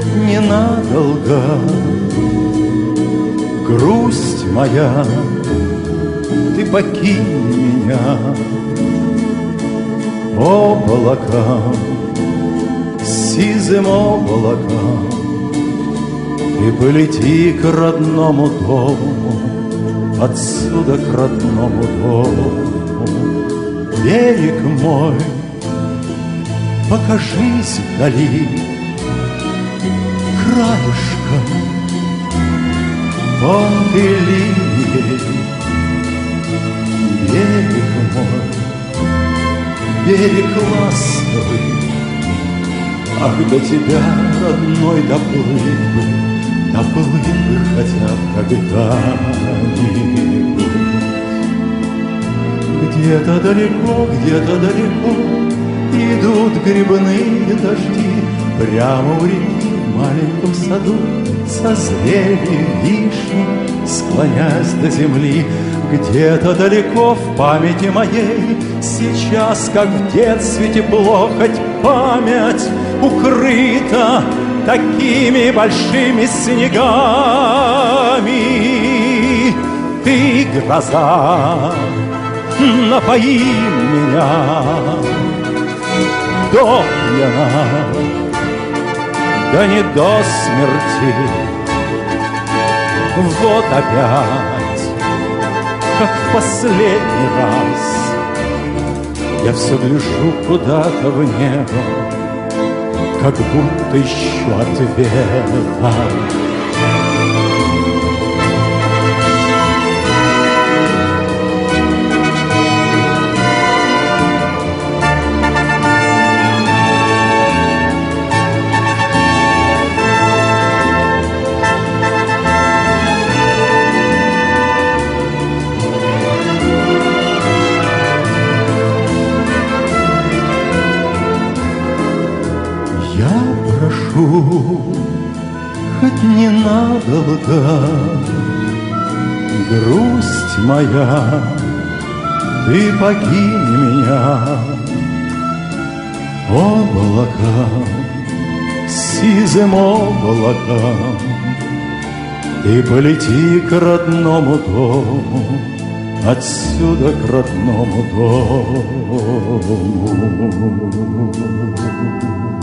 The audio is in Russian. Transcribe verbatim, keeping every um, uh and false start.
хоть ненадолго, грусть моя, ты покинь меня облаком, сизым облаком, и полети к родному дому, отсюда к родному дому. Берег мой, покажись вдали, краешком тонкой линией. Берег мой, берег ласковый, ах, до тебя, родной, доплыть бы, доплыть бы хотя бы когда-нибудь. Где-то далеко, где-то далеко идут грибные дожди, прямо у реки в маленьком саду созрели вишни, склонясь до земли. Где-то далеко в памяти моей сейчас, как в детстве, тепло, хоть память укрыта такими большими снегами. Ты, гроза, напои меня до пьяна, да не до смерти. Вот опять, как в последний раз, я все гляжу куда-то в небо, как будто ищу ответа. Хоть ненадолго, грусть моя, ты покинь меня облаком, сизым облаком, и полети к родному дому, отсюда к родному дому.